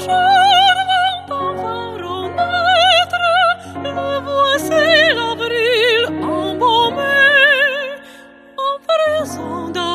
charmant enfant renaître, le voici l'avril embaumé, en présent